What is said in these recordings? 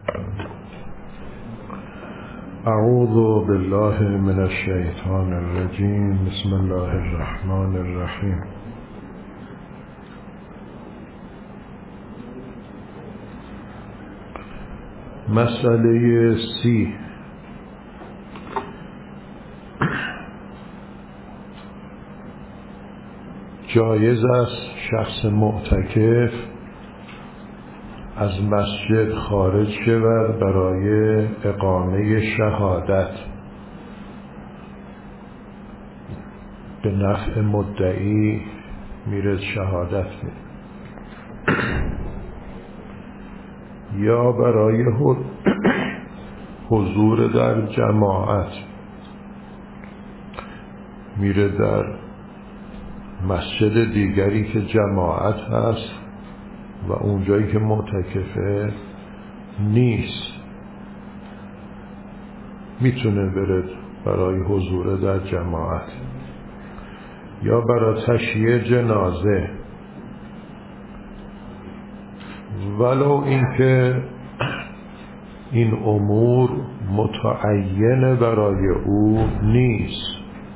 اعوذ بالله من الشیطان الرجیم. بسم الله الرحمن الرحیم. مسئله 30. جایز است شخص معتکف از مسجد خارج شود برای اقامه شهادت به نفع مدعی میره شهادت میده، یا برای حضور در جماعت میره در مسجد دیگری که جماعت هست و اونجایی که معتکفه نیست، میتونه بره برای حضور در جماعت یا برای تشییع جنازه، ولو اینکه این امور متعین برای او نیست.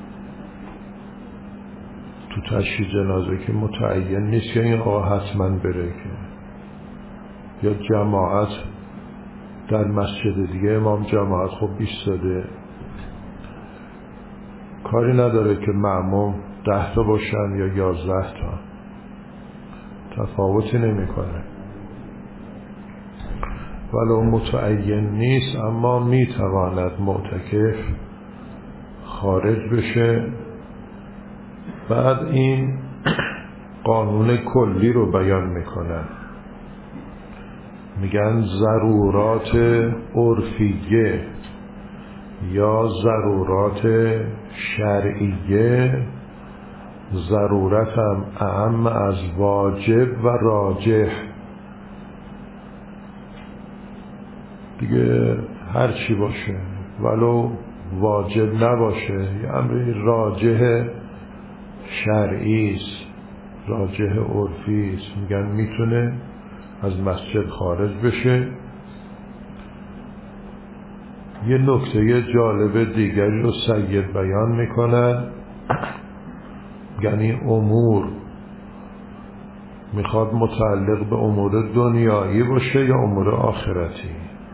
تو تشییع جنازه که متعین نیست که این آقا حتما بره، که یا جماعت در مسجد دیگه امام جماعت خب ایستاده، کاری نداره که مأموم 10 تا باشن یا 11 تا، تفاوتی نمیکنه. ولو متعین نیست اما میتواند معتکف خارج بشه. بعد این قانون کلی رو بیان میکنن، میگن ضرورات عرفیه یا ضرورات شرعیه ضرورت هم اعم از واجب و راجح. دیگه هر چی باشه ولو واجب نباشه یه امری راجح شرعی است، راجح عرفی است، میگن میتونه از مسجد خارج بشه. یه نکته جالب دیگری رو سید بیان میکنن، یعنی امور میخواد متعلق به امور دنیایی باشه یا امور آخرتی.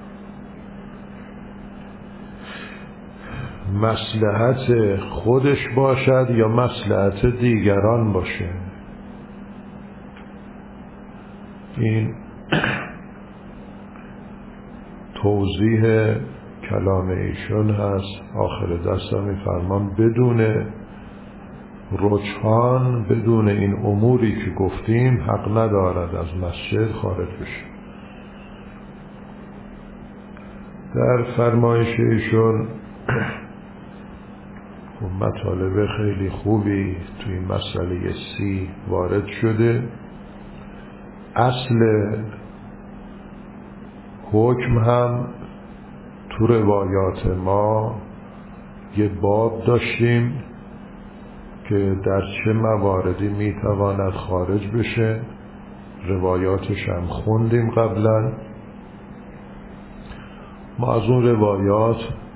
مصلحت خودش باشد یا مصلحت دیگران باشه. این توضیح کلام ایشون هست. آخر دستم میفرمان بدون رجحان، بدون این اموری که گفتیم حق ندارد از مسجد خارج بشه. در فرمایش ایشون مطالب خیلی خوبی توی این مسئله 30 وارد شده. اصل حکم هم تو روایات ما یه باب داشتیم که در چه مواردی میتواند خارج بشه، روایاتش هم خوندیم قبلا. ما از اون روایات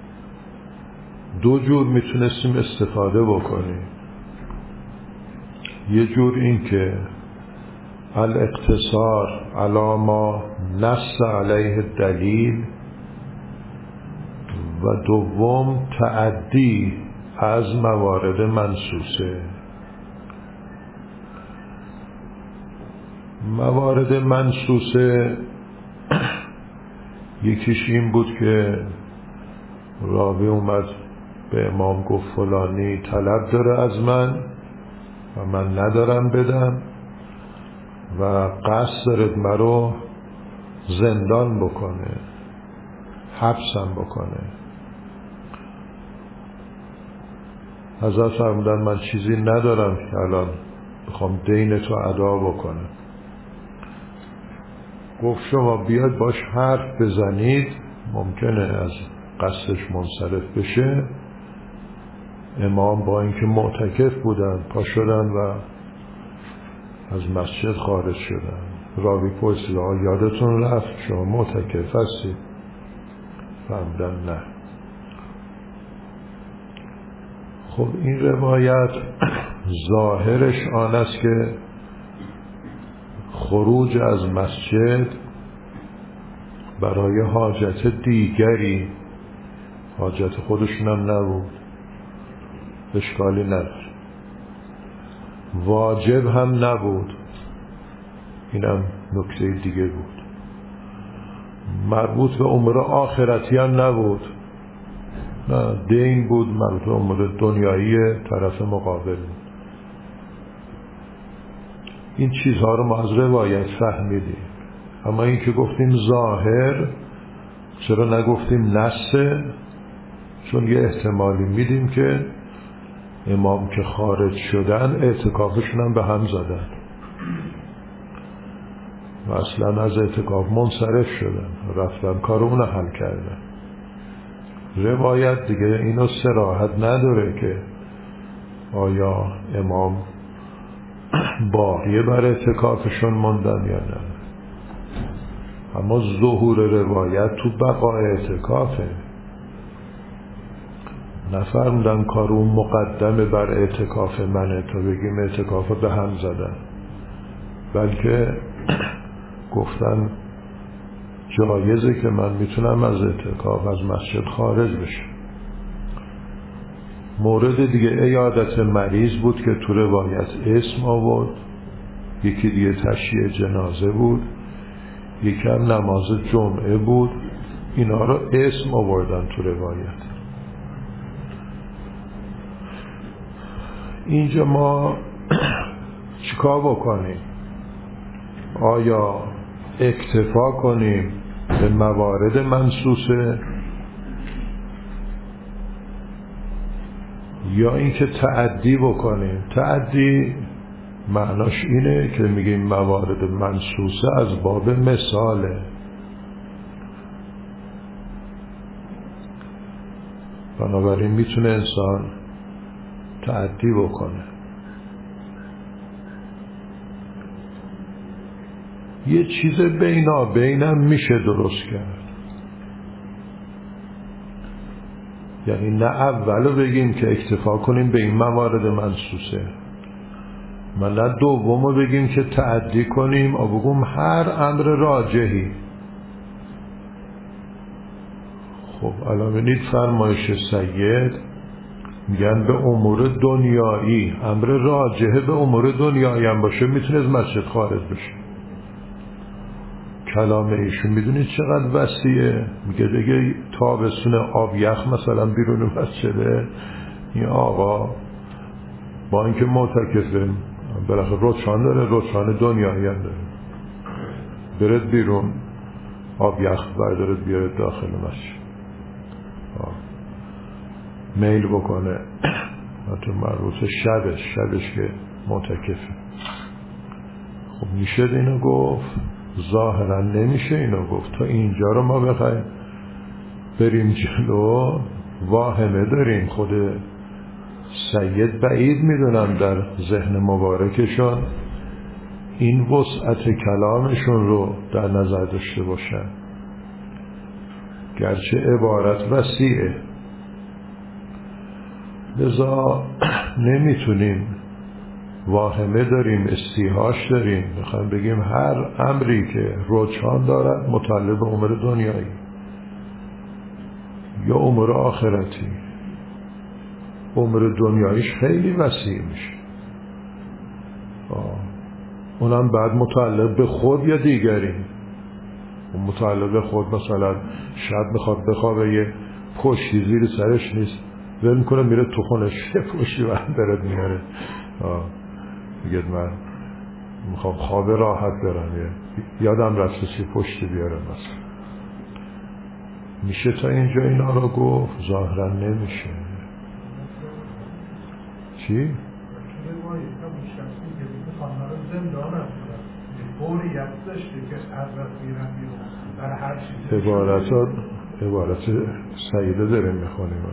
2 جور میتونستیم استفاده بکنیم. یه جور این که الاقتصار علی ما نص علیه دلیل، و دوم تعدی از موارد منصوصه. موارد منصوصه یکیش این بود که راوی اومد به امام گفت فلانی طلب داره از من و من ندارم بدم و قصد دارد مرا زندان بکنه، حبسم بکنه. حضرت فرمودن من چیزی ندارم که الان بخوام دین تو ادا بکنم. گفت شما بیاد باش حرف بزنید، ممکنه از قصدش منصرف بشه. امام با اینکه معتکف بودن پا شدن و از مسجد خارج شدن. راوی پرسید یادتون رفت شما معتکف هستید؟ فهمیدن نه. خب این روایت ظاهرش آن است که خروج از مسجد برای حاجت دیگری، حاجت خودشون هم نبود، اشکالی نداره، واجب هم نبود، اینم نکته دیگه بود، مربوط به امور آخرتی هم نبود، نه دین بود، مربوط به امور دنیایی طرف مقابل. این چیزها رو ما از روایت فهمیدیم. اما این که گفتیم ظاهر، چرا نگفتیم نصه؟ چون یه احتمالی میدیم که امام که خارج شدن اعتکافشون هم به هم زدن و اصلا از اعتکاف منصرف شدن، رفتن کار اون حل کردن. روایت دیگه اینو صراحت نداره که آیا امام باقیه بر اعتکافشون موندن یا نه. اما ظهور روایت تو بقای اعتکافه، نفرمودن کار اون مقدمه بر اعتکاف منه تا بگیم اعتکاف به هم زدن، بلکه گفتن جایزه که من میتونم از اعتکاف از مسجد خارج بشم. مورد دیگه عیادت مریض بود که تو روایت اسم آورد، یکی دیگه تشییع جنازه بود، یکی هم نماز جمعه بود. اینا رو اسم آوردن تو روایت. اینجا ما چیکار بکنیم؟ آیا اکتفا کنیم به موارد منصوصه یا اینکه تعدی بکنیم؟ تعدی معناش اینه که میگیم موارد منصوصه از باب مثاله، بنابراین میتونه انسان تعدی بکنه. یه چیز بینم میشه درست کرد، یعنی نه اولو بگیم که اکتفا کنیم به این موارد منصوصه، نه دومو بگیم که تعدی کنیم و بگیم هر امر راجحی. خب الان ببینید فرمایش سید میگن به امور دنیایی، امر راجحه به امور دنیایی هم باشه میتونه از مسجد خارج بشه. کلام ایشون میدونید چقدر وسیعه، میگه دیگه تابستون آب یخ مثلا بیرون مسجده، این آقا با اینکه معتکفه بالاخره روچان داره، روچان دنیایی هم داره، برد بیرون آب یخ بردارد بیارد داخل مسجد، میل بکنه حتی مربوط شبش که معتکفه. خب میشه اینو گفت؟ ظاهرا نمیشه اینو گفت. تا اینجا رو ما بخوایم بریم جلو واهمه داریم. خود سید بعید میدونم در ذهن مبارکشون این وسعت کلامشون رو در نظر داشته باشن، گرچه عبارت وسیعه، لذا نمیتونیم، واهمه داریم، استیحاش داریم، میخوایم بگیم هر امری که رجحان دارد متعلق به امور دنیایی یا امور آخرتی. امور دنیاییش خیلی وسیع میشه، اونم بعد متعلق به خود یا دیگری. متعلق به خود مثلا شب میخواد بخوابه، یه پشتی زیر سرش نیست، ول میکنه میره تو خونش، یه پشتی برد میاره، میگه من میخوام خواب راحت برم، یادم رفته چی پشتی بیارم مثلا. میشه تا اینجا اینا رو گفت؟ ظاهرا نمیشه. چی؟ عبارت سیده داریم میخونیم.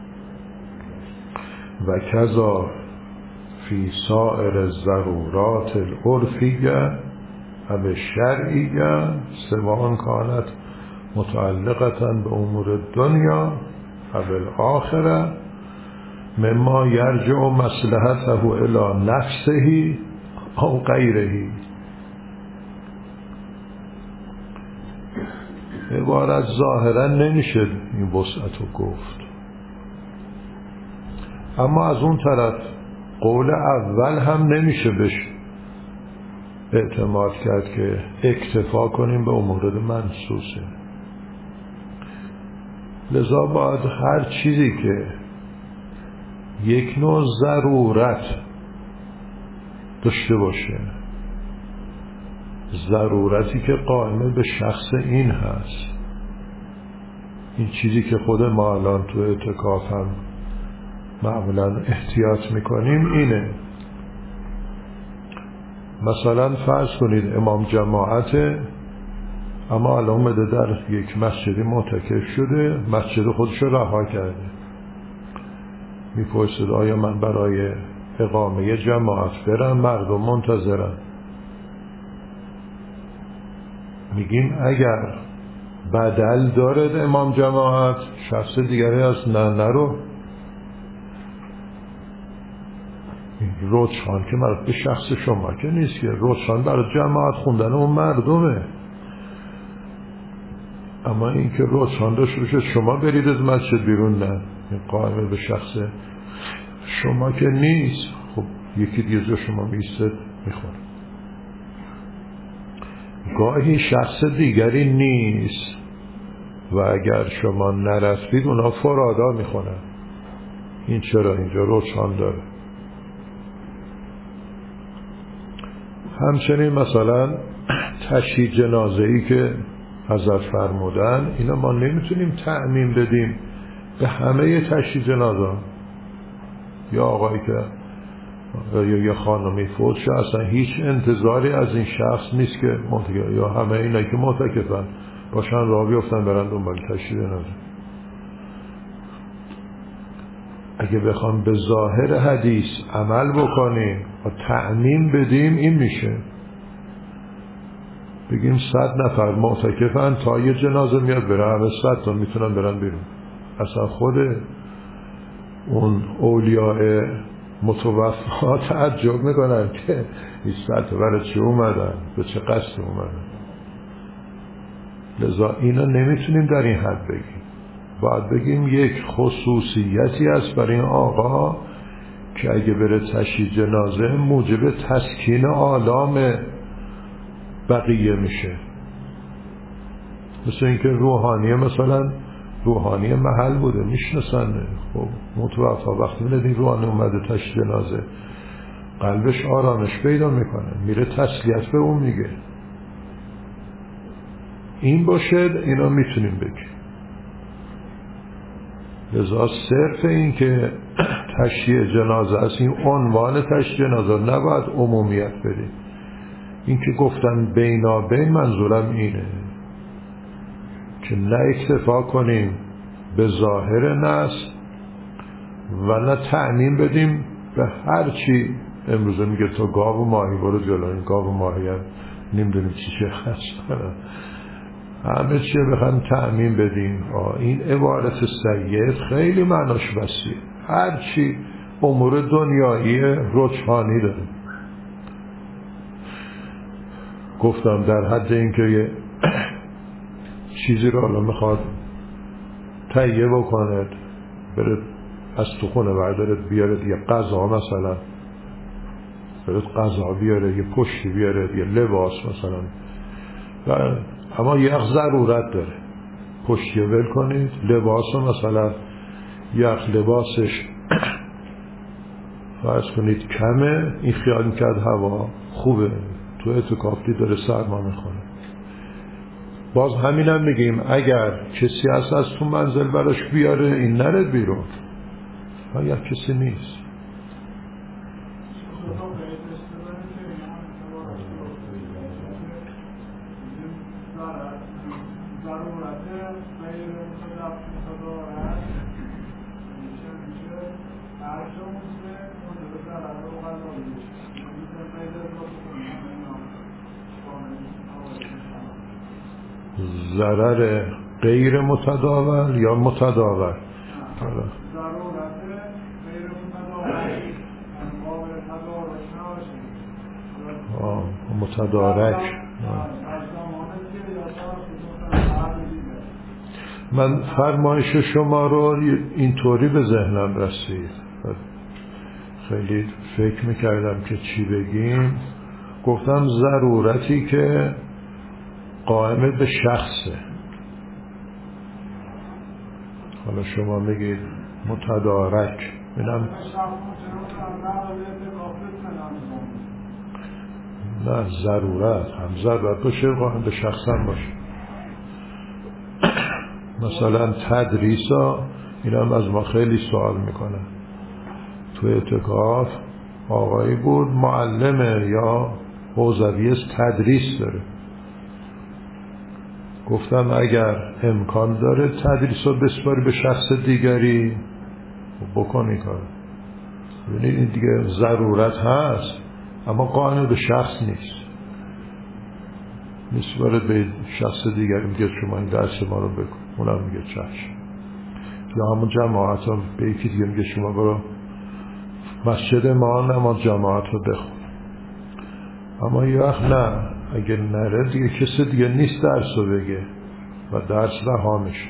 و کذا فی سائر الضرورات العرفیه و شرعیه سواء کانت متعلقة به امور دنیا و بالآخره مما یرجع مصلحته الی نفسه او غیره. عبارت ظاهرا نمیشه این وسعتو گفت، اما از اون طرف قول اول هم نمیشه بهش اعتماد کرد که اکتفا کنیم به امور منصوصه. لذا باید هر چیزی که یک نوع ضرورت داشته باشه، ضرورتی که قائم به شخص این هست، این چیزی که خود ما الان تو اعتکاف هم معمولا احتیاط میکنیم اینه. مثلا فرض کنید امام جماعته، اما الان اومده در یک مسجدی معتکف شده، مسجد خودش رو رها کرده، میپرسید آیا من برای اقامه جماعت برم؟ مردم منتظرن. میگیم اگر بدل دارد امام جماعت، شخص دیگری از نرو. روزخوان که مربوط به شخص شما که نیست، که روزخوان برای جماعت خوندن اون مردمه. اما این که روزخوان داشته باشه شما برید از مسجد بیرون، نه، قائم به شخص شما که نیست. خب یکی دیگه جا شما میستد میخوره. گاهی شخص دیگری نیست و اگر شما نرفتید اونا فرادا میخونن. این چرا اینجا روزخوان داره. همچنین مثلا تشییع جنازه‌ای که حضرت فرمودن، اینا ما نمیتونیم تعمیم بدیم به همه تشییع جنازه. یا آقایی که یا خانمی فوت شد، اصلا هیچ انتظاری از این شخص نیست که معتکف، یا همه اینا که معتکفن باشن راه بیفتن برن دنبال تشییع جنازه. اگه بخوام به ظاهر حدیث عمل بکنیم و تعمیم بدیم، این میشه بگیم 100 نفر معتکفن، تا یه جنازه میاد بره همه 100 تا میتونن برن بیرون. اصلا خود اون اولیاء متوفا تعجب میکنن که این 100 تا برای چی اومدن، به چه قصد اومدن. لذا اینا نمیتونیم در این حد بگیم. باید بگیم یک خصوصیتی است برای این آقا که اگه بره تشییع جنازه موجب تسکین آلام بقیه میشه. مثل اینکه روحانیه، مثلا روحانی محل بوده میشناسن، خب متوفا وقتی میدین روحانی اومده تشییع جنازه قلبش آرامش پیدا میکنه، میره تسلیت به اون میگه. این باشه اینا میتونیم بگیم. لذا صرف این که تشییع جنازه است، این عنوان تشییع جنازه نباید عمومیت بدیم. این که گفتن بینابین منظورم اینه که نه اکتفا کنیم به ظاهر نص و نه تعمیم بدیم به هر چی. امروزه میگه تو گاو و ماهی برو جلو، این گاو و ماهی هم نمیدونیم چی هست، همه چی بخوایم تعمیم بدیم. این عبارت سید خیلی معناش وسیعه، هر چی امور دنیایی رجحانی داره. گفتم در حد اینکه یه چیزی رو الان میخواد تهیه بکنه، بره از تو خونه برداره بیاره یه غذا، مثلا بره غذا بیاره، یه پشتی بیاره، یه لباس مثلا، اما یه ضرورت داره. پشتی ول کنید، لباس مثلا یخ لباسش فرض کنید کمه، این خیال میکرد هوا خوبه، تو اعتکافی داره سرما میخونه. باز همینم میگیم اگر کسی هست از تو منزل براش بیاره، این نره بیرون، اگر کسی نیست. ضرر غیر متداول یا متداول؟ متدارک. من فرمایش شما رو اینطوری به ذهنم رسید، خیلی فکر میکردم که چی بگیم. گفتم ضرورتی که قائم به شخصه. حالا شما میگید متدارک، اینم نه ضرورت، هم ضرورت باشه قائم به شخص هم باشه. مثلا تدریسا، این هم از ما خیلی سوال میکنن. تو اعتکاف آقایی بود معلمه یا حوزوی تدریس داره. گفتم اگر امکان داره تدریس رو بسپاری به شخص دیگری بکنی کار. ببینید این دیگه ضرورت هست اما قائم به شخص نیست. میسپاره به شخص دیگری، میگه شما این درس ما رو بکن، اونم میگه چشم. یا همون جماعت هم به یکی دیگه میگه شما برو مسجد ما نماز جماعت رو بخون. اما یه وقت نه، اگر نره دیگه کسی دیگه نیست درس رو بگه و درس رها میشه.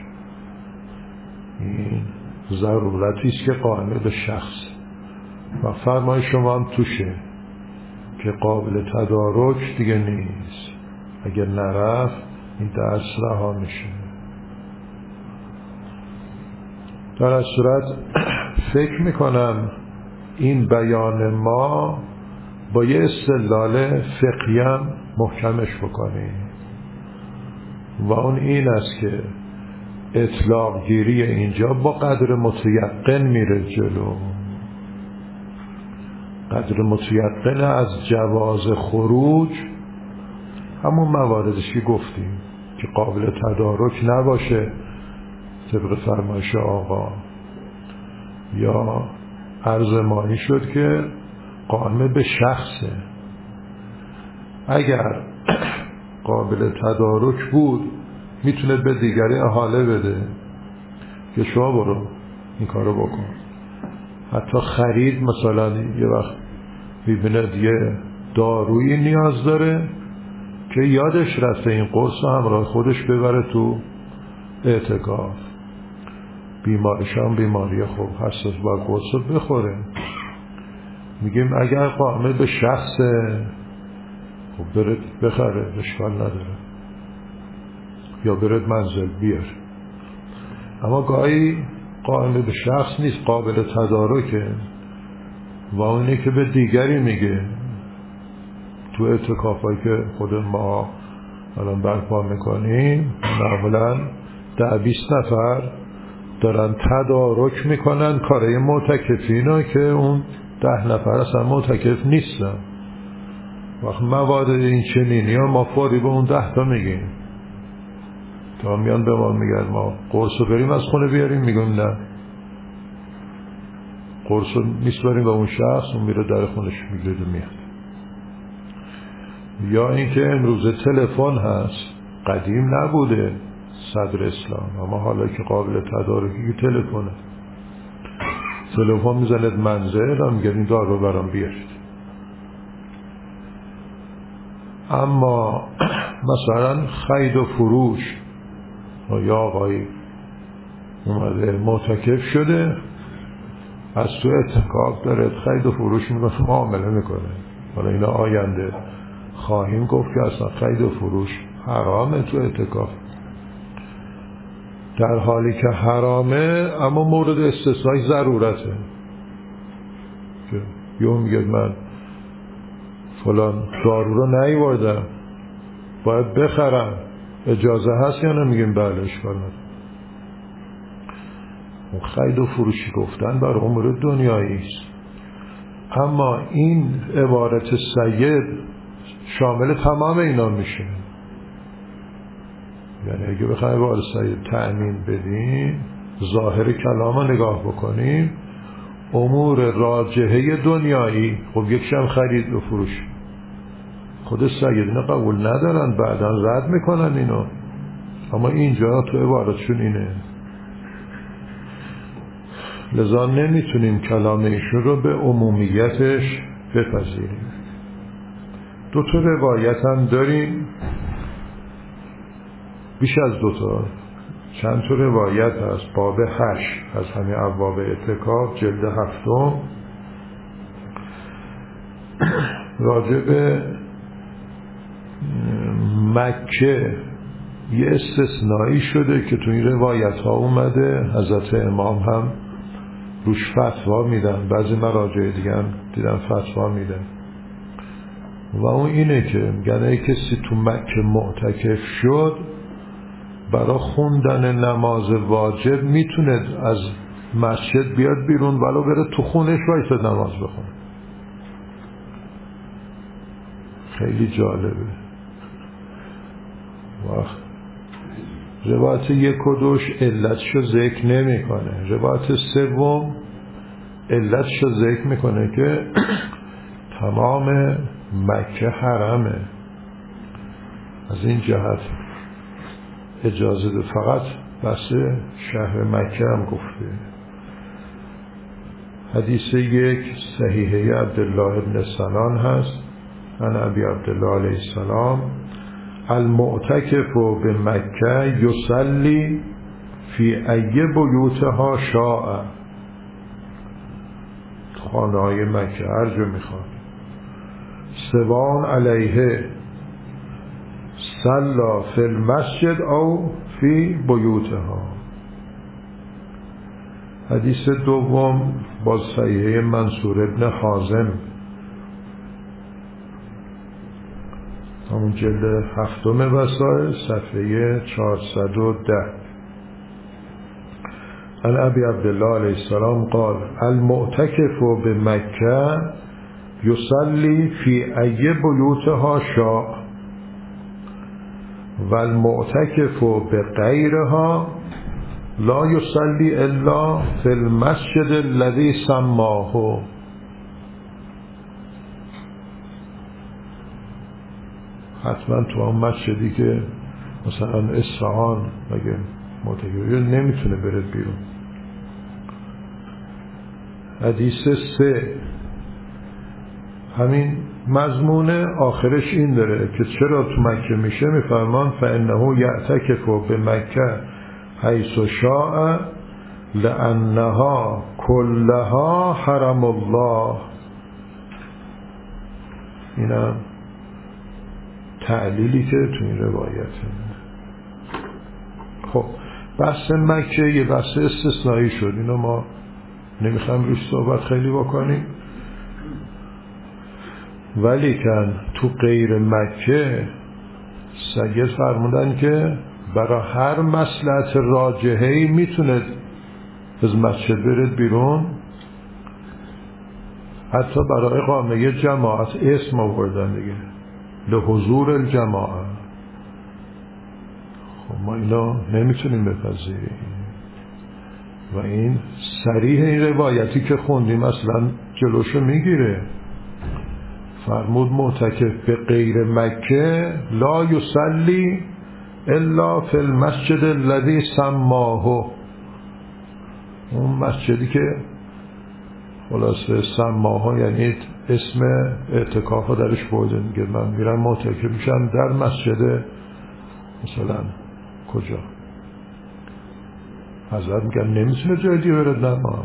این ضرورتی است که قائم به شخص و فرمای شما هم توشه که قابل تدارک دیگه نیست. اگر نرفت این درس رها میشه. در از صورت فکر میکنم این بیان ما با یه استدلال فقهی هم محکمش بکنیم و اون این است که اطلاق گیری اینجا با قدر متیقن میره جلو. قدر متیقن از جواز خروج همون مواردش که گفتیم که قابل تدارک نباشه طبق فرمایش آقا، یا عرض مانی شد که قائم به شخصه. اگر قابل تدارک بود میتونه به دیگری احاله بده که شما برو این کارو بکن. حتی خرید، مثلا یه وقت میبینه یه دارویی نیاز داره که یادش رفته این قرص همراه خودش ببره تو اعتکاف، بیمارش هم بیماری خوب حساس با قرص رو بخوره. میگیم اگر قائم به شخصه خب برد بخره، اشکال نداره، یا برد منزل بیار. اما گاهی قائم به شخص نیست، قابل تدارکه و اونی که به دیگری میگه. تو اعتکافایی که خود ما الان برپا میکنیم معمولا 10-20 نفر دارن تدارک میکنن کارای معتکفینا که اون 10 نفر اصلا معتکف نیستن. وقت موارد این چنینی ها ما فوری به اون 10 تا میگیم، تا میان به ما میگن ما قرص رو بریم از خونه بیاریم، میگم نه، قرص رو میسپاریم به اون شخص، اون میره در خونش میگیره میاد. یا اینکه امروز تلفن هست، قدیم نبوده صدر اسلام، اما حالا که قابل تدارکی که تلفنه، تلفن میزند منزل هم میگه این دار رو برام بیارید. اما مثلا خرید و فروش، یا آقایی اومده معتکف شده از تو اعتکاف داره خرید و فروش میکنه، معامله میکنه. حالا اینا آینده خواهیم گفت که اصلا خرید و فروش حرامه تو اعتکاف، در حالی که حرامه اما مورد استثنای ضرورته که یه میگه من فلان دارو رو نیوردم باید بخرم، اجازه هست یا نه؟ میگیم بله، اشکال نداره. خرید و فروشی گفتن بر امور دنیایی است، اما این عبارت سید شامل تمام اینا میشه. یعنی اگه بخوایم عبارت سید تأمین بدیم، ظاهر کلام رو نگاه بکنیم، امور راجحه دنیایی، خب یکشم خرید و فروش، خود سید اینا قبول ندارن، بعداً رد میکنن اینو. اما اینجا تو عبارتشون اینه، لذا نمیتونیم کلام ایشون رو به عمومیتش بپذیریم. 2 تا روایت هم داریم، بیش از 2 تا، چند تا روایت هست. باب 8 از همین ابواب اعتکاف جلد 7 راجع به مکه یه استثنایی شده که تو این روایت ها اومده. حضرت امام هم روش فتوا میدن، بعضی مراجع دیگه هم دیدن فتوا میدن، و اون اینه که میگن ای کسی تو مکه معتکف شد، برای خوندن نماز واجب میتونه از مسجد بیاد بیرون ولو بره تو خونش وایساد نماز بخونه. خیلی جالبه. وقت روایت 1 و 2 علتشو ذکر نمی کنه، روایت 3 علتشو ذکر میکنه که تمام مکه حرمه، از این جهت اجازه ده، فقط بس شهر مکه هم گفته. حدیث 1 صحیحه عبدالله ابن سنان هست عن ابی عبدالله علیه السلام المعتکف بمکه یصلی فی ای بیوتها شاء. خانه های مکه هر جا میخواد، سوان علیه صلا فی المسجد او فی بیوتها. حدیث 2 با صحیحه منصور ابن حازم همون جلد 7 وسائل صفحه 410 عن ابی عبدالله علیه السلام قال المعتکف بمکه یصلی فی ای بیوتها شاء و المعتکف بغیرها لا یصلی الا فی المسجد الذی سماه. حتما تو هم مسجدی که مثلا اصفهان مگه معتکف نمیتونه برد بیرون. حدیث 3 همین مضمون آخرش این داره که چرا تو مکه میشه، میفرمان فانه یعتکف بمکه حیث شاء لانها کلها حرم الله. اینم تعلیلی که تو این روایته. خب بحث مکه یه بحث استثنایی شد، اینو ما نمیخوام روش صحبت خیلی بکنیم، ولی کن تو غیر مکه سید فرمودن که برای هر مصلحت راجحه‌ای میتونه از مسجد برد بیرون، حتی برای اقامه جماعت اسم آوردن دیگه، لحضور الجماعه. خب ما اینا نمیتونیم بپذیریم و این صریح این روایتی که خوندیم اصلا جلوشو میگیره. فرمود معتکف به غیر مکه لا یصلی الا فی المسجد الذی سماه. اون مسجدی که خلاصه سماه یعنی اسم اعتکاف درش بوده، میگه من میرم معتکف میشم در مسجد مثلا کجا، حضرت میگن نمیتونه جای دیگه برد نماز.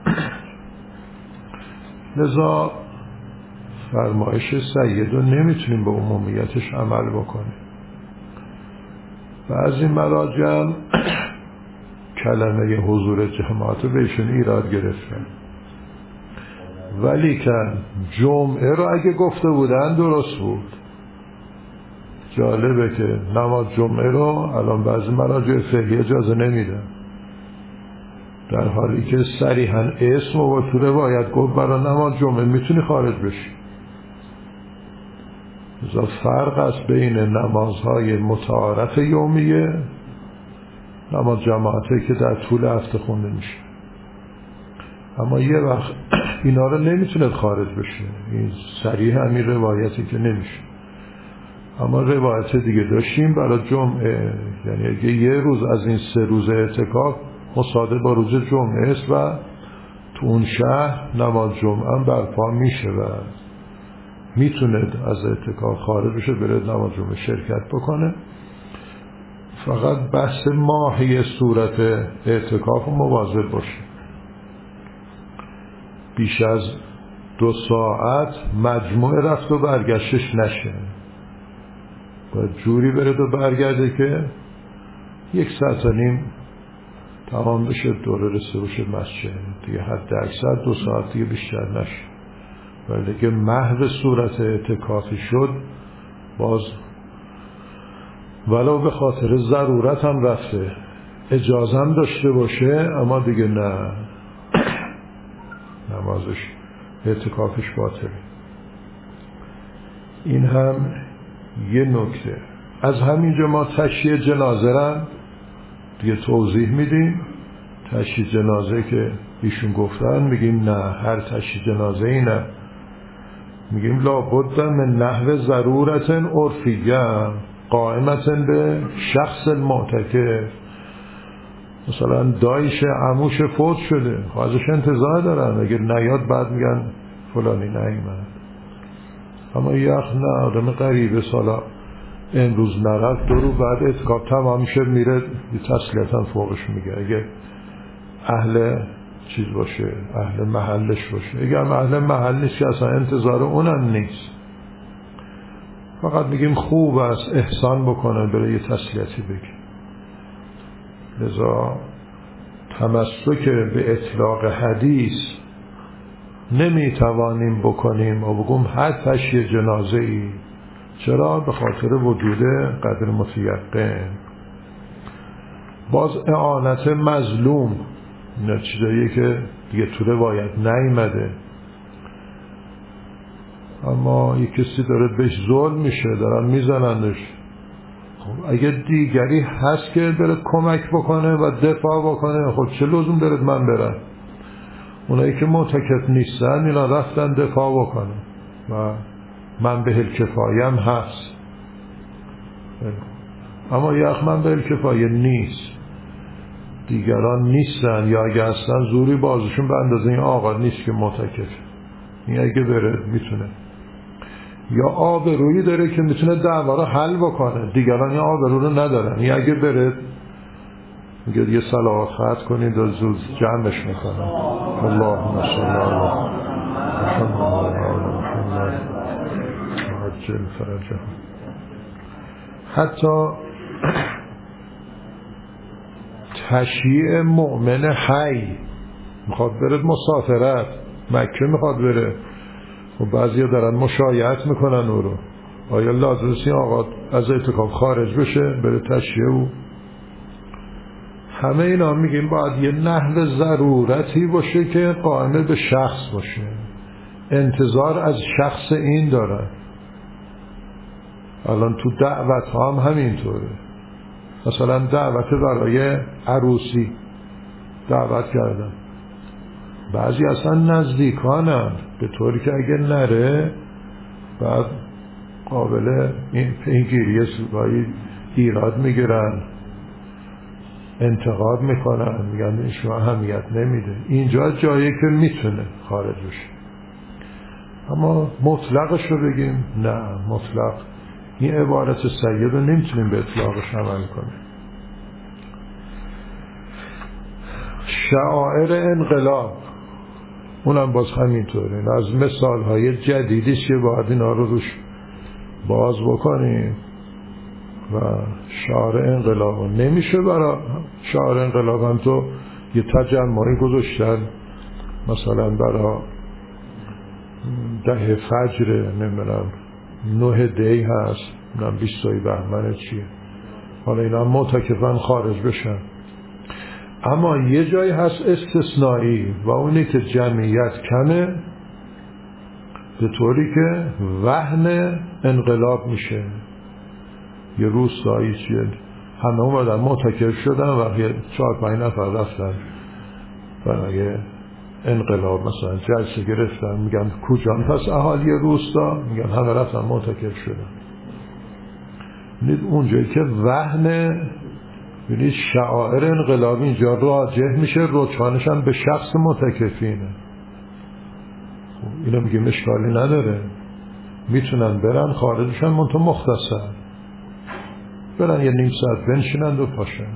لذا فرمایش سید رو نمیتونیم به عمومیتش عمل بکنیم. بعضی مراجع کلمه حضور جماعت رو بهشون ایراد گرفتن، ولی که جمعه رو اگه گفته بودن درست بود. جالبه که نماز جمعه رو الان بعضی مراجع فقهی اجازه نمیدن، در حالی که صریحاً اسم و تو روایت گفت برای نماز جمعه میتونی خارج بشی. لذا فرق است بین نمازهای متعارف یومیه، نماز جماعتی که در طول هفته خونده میشه، اما یه وقت اینا رو نمیتونه خارج بشه. این صریح همین روایتی که نمیشه. اما روایت دیگه داشتیم برای جمعه، یعنی اگه یه روز از این 3 روز اعتکاف مصادف با روز جمعه است و تو اون شهر نماز جمعه هم برپا میشه و میتونه از اعتکاف خارج بشه بره نماز جمعه شرکت بکنه. فقط بحث ماهی صورت اعتکاف مواظب باشه، بیش از 2 ساعت مجموع رفت و برگشتش نشه، باید جوری برد و برگرده که 1 ساعت و نیم تمام بشه دوره رسه بشه مسجد دیگه، حد اکثر 2 ساعت دیگه بیشتر نشه. ولی که محو صورت اعتکافی شد باز ولو به خاطر ضرورت هم رفته اجازه هم داشته باشه اما دیگه نه، نمازش اعتکافش باطله. این هم یه نکته. از همینجا ما تشییع جنازه را دیگه توضیح میدیم. تشییع جنازه که ایشون گفتن میگیم نه، هر تشییع جنازه ای نه، میگیم لابد من نحو ضرورت عرفیه قائمت به شخص المعتکف. مثلا دایش عموش فوت شده، ازش انتظار دارن، اگر نیاد بعد میگن فلانی نیامد. اما یخ نه، آدم غریبه سالا امروز نرفت 2 روز بعد اعتکاف تمام میشه میره یه تسلیتا فوقش میگه، اگه اهل چیز باشه، اهل محلش باشه. اگر اهل محل نیست که اصلا انتظار اونم نیست، فقط میگیم خوب است احسان بکنه بره یه تسلیتی بگه. لذا تمسک به اطلاق حدیث نمیتوانیم بکنیم و بگم هر تشییع جنازه ای. چرا؟ به خاطر وجود قدر متیقن. باز اعانت مظلوم نه چیزاییه که دیگه تو روایت نیامده، اما یک کسی داره بهش ظلم میشه، دارن میزنندش. خب اگه دیگری هست که بره کمک بکنه و دفاع بکنه، خب چه لزوم داره من برم؟ اونایی که معتکف نیستن اینا رفتن دفاع بکنه و من به الکفایم هست. اما یخ من به الکفایه نیست، دیگران نیستن، یا اگه هستن زوری بازشون به اندازه این آقا نیست که معتکف. این اگه بره میتونه، یا آبرویی داره که میتونه دعوا رو حل بکنه، دیگران یا آبرو رو ندارن. این اگه بره میگه یه صلوات خط کنید و زود جمعش میکنن. اللهم صل علی محمد عجل فرجهم. حتی تشییع مؤمن حی میخواد بره مسافرت، مکه میخواد بره و بعضی دارن مشایعت میکنن او رو، آیا لازم است این آقا از اعتکاف خارج بشه بره تشییع او؟ همه اینا میگیم باید یه نحو ضرورتی باشه که قائم به شخص باشه، انتظار از شخص این دارن. الان تو دعوت ها هم همینطوره، مثلا دعوت برای عروسی دعوت کردن، بعضی اصلا نزدیکانن به طوری که اگه نره بعد قابل این پیگیری سوایی ایراد میگیرن، انتقاد میکنن، میگن این شما اهمیت نمیده. اینجا جایی که میتونه خارج بشه. اما مطلقش رو بگیم نه، مطلق این عبارت سید رو نمیتونیم به اطلاقش عمل کنیم. شعائر انقلاب اونم باز همینطوره، از مثال های جدیدیست که باید اینا رو روش باز بکنیم. و شعار انقلاب نمیشه برای شعار انقلاب هم تو یه تجمعی گذاشتن، مثلا برای 10 فجر نمیدونم 9 دی هست، نمیدونم 20 بهمن چیه، حالا اینا معتکفن خارج بشن. اما یه جایی هست استثنایی و اونی که جمعیت کمه به طوری که وهن انقلاب میشه. یه روستایی چیه همه اومدن معتکف شدن و 4-5 نفر رفتن برای انقلاب مثلا جلسه گرفتن، میگن کجا پس اهالی روستا؟ میگن همه رفتن معتکف شدن. ببینید اونجایی که وهن، ببینید شعائر انقلابی اینجا راجع میشه، رجحانش هم به شخص متکفینه. خب اینو میگیم اشکالی نداره، میتونن برن خارجشن منطقه مختصر برن یه نیم ساعت بنشینند و پاشن.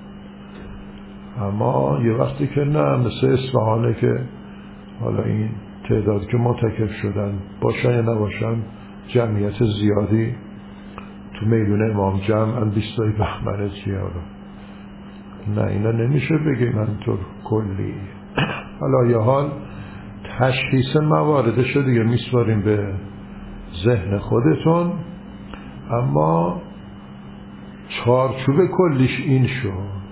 اما یه وقتی که نه، مثل اصفهانه که حالا این تعداد که متکف شدن باشن یا نباشن جمعیت زیادی تو میدون امام جمع 20 بهمن چیه، نه اینا نمیشه بگیم همینطور کلی. حالا یه حال تشخیص مواردش دیگه میسپاریم به ذهن خودتون، اما چارچوب کلیش این شد.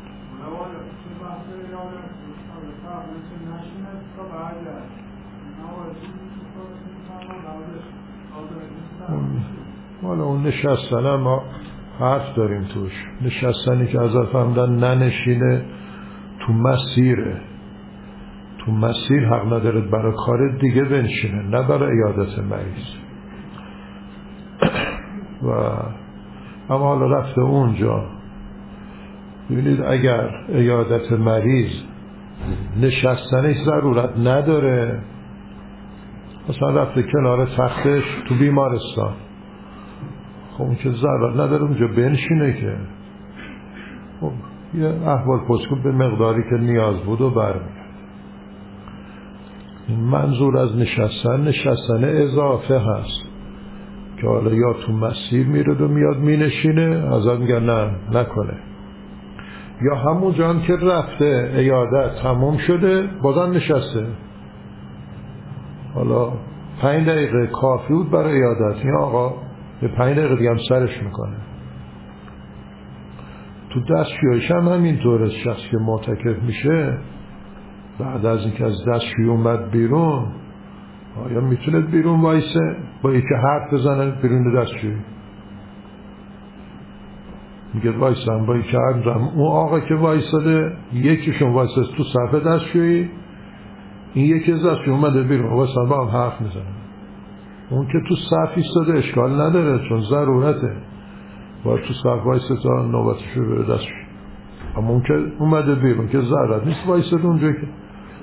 حالا اون نشستن ما حرف داریم توش، نشستنی که از فهمدن ننشینه تو مسیره، تو مسیر حق نداره برای کار دیگه بنشینه، نه برای عیادت مریض. و اما حالا رفته اونجا، ببینید اگر عیادت مریض نشستنش ضرورت نداره، مثلا رفته کنار تختش تو بیمارستان، خب اون که ضرورت نداره اونجا بنشینه که، خب یه احوال پرسکو به مقداری که نیاز بود و برمیاد. این منظور از نشستن اضافه هست که حالا یا تو مسیر میره و میاد مینشینه، ازت میگن نه نکنه، یا همونجا هم که رفته عیادت تموم شده بازم نشسته، حالا 5 دقیقه کافی بود برای عیادت، این آقا به 5 دقیقه دیگه هم سرش میکنه. تو دستشویش هم همینطوره، شخص که معتکف میشه بعد از اینکه از دستشوی اومد بیرون، آیا میتونه بیرون وایسه با یکی حرف بزنه بیرون دستشوی؟ میگه وایسم با یکی حرف بزنم. اون آقا که وایساده یکیشون وایساده تو صفحه دستشوی، این یکی از دستشوی اومده بیرون وایسم با هم حرف میزنه. اون که تو صف ایستاده اشکال نداره چون ضرورته، باید تو صف وایسه تا نوبتش رو بره دستشوی. اما اون که اومده بیرون که ضرورت نیست وایساده اونجا، که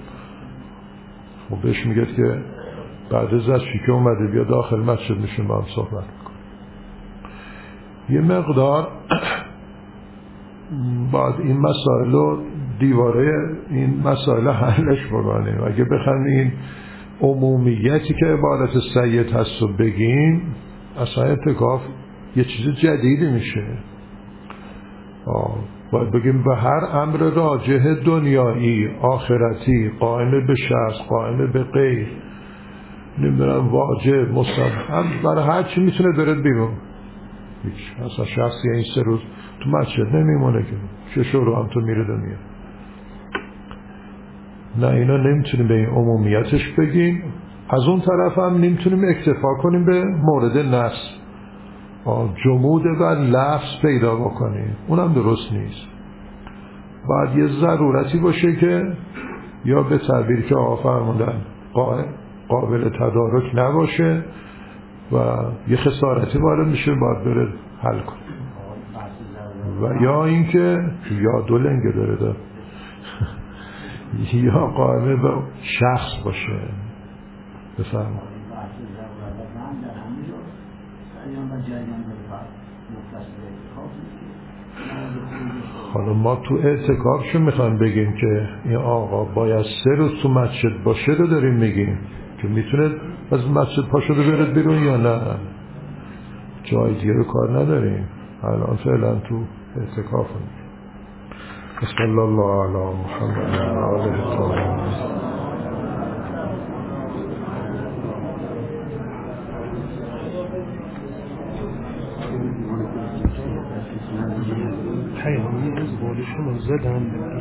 خب بهش میگه که بعد از دستشوی که اومده بیا داخل مسجد میشون با هم صحبت میکن. یه مقدار بعد این مسائل رو دیواره این مسائل حلش بکنیم. اگه بخوایم این عمومیتی که عبارت سید هست رو بگیم، اصلا اعتکاف یه چیز جدیدی میشه. باید بگیم به هر امر راجح دنیایی آخرتی قائم به شخص قائم به غیر، نمیدونم واجب مستحب، برای هر چی میتونه بره بیرون. هیچ اصلا شخصی این 3 روز تو مسجد نمیمونه که 6 رو هم تو میره و میاد. نه اینا نمیتونیم به این عمومیتش بگیم. از اون طرف هم نمیتونیم اکتفا کنیم به مورد نص، جمود بر لفظ پیدا بکنیم، اونم درست نیست. باید یه ضرورتی باشه که یا به تعبیر که آقا فرمودن قابل تدارک نباشه و یه خسارتی وارد میشه باید بره حل کنه، و یا اینکه یا دو لنگه داره یا قائمه به شخص باشه. بفرمایید. حالا ما تو اعتکافشو میخوایم بگیم که این آقا باید 3 روز تو مسجد باشه رو داریم میگیم که میتونه از مسجد پا شده بره بیرون یا نه، جای دیگه رو کار نداریم. الان فعلا تو اعتکافم. صلی الله علی محمد و آله الطاهرین. پیامی از بارشون رو زدن